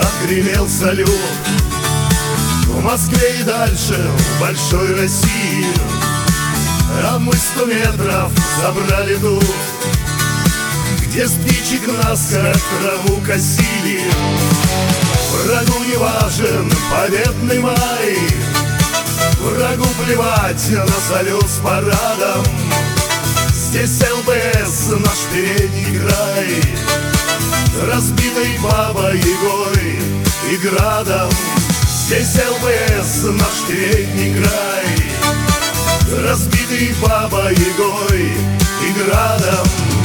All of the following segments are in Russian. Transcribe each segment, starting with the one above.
отгремел салют. В Москве и дальше, в большой России, а мы 100 метров забрали тут, где с птичек нас как траву косили. Врагу не важен победный май, врагу плевать на салют с парадом. Здесь ЛБС наш передний край, разбитой Бабой-Ягой и градом. Здесь ЛБС наш передний край, разбитый Бабой-Ягой и градом.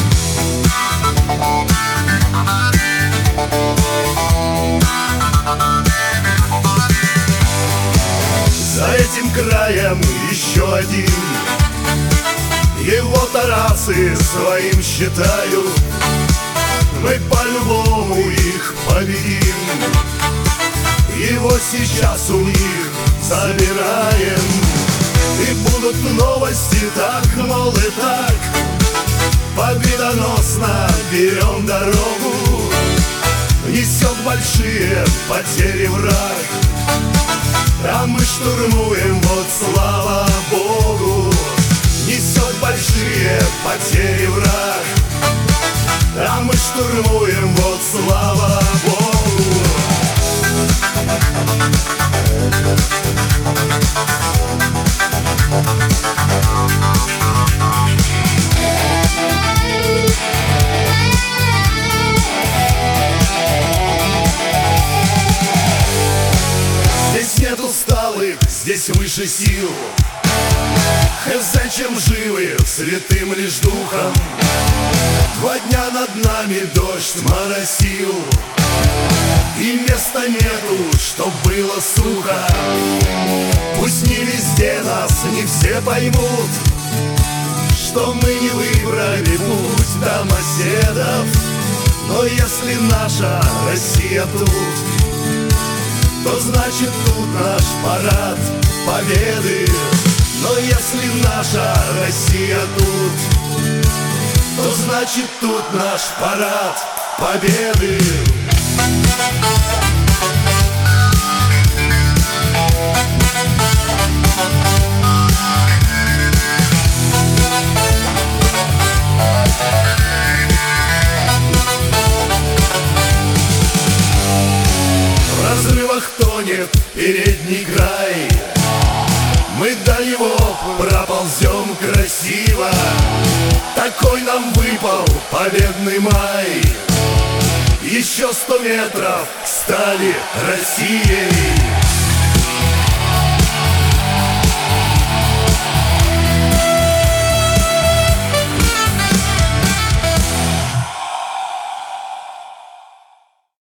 За этим краем еще один, его Тарасы своим считают. Мы по-любому их победим, его сейчас у них забираем. И будут новости так, мол, и так, победоносно берем дорогу. Несет большие потери враг, а мы штурмуем, вот слава Богу. Несет большие потери враг, а мы штурмуем, вот слава Богу. Здесь нет усталых, здесь выше сил. Хз, чем живы, святым лишь духом. 2 дня над нами дождь моросил, и места нету, чтоб было сухо. Пусть не везде нас, не все поймут, что мы не выбрали путь домоседов. Но если наша Россия тут, то значит тут наш парад победы. Но если наша Россия тут, то значит тут наш парад победы. В разрывах тонет передний край, мы до него проползем красиво. Такой нам выпал победный май. Еще 100 метров стали Россией.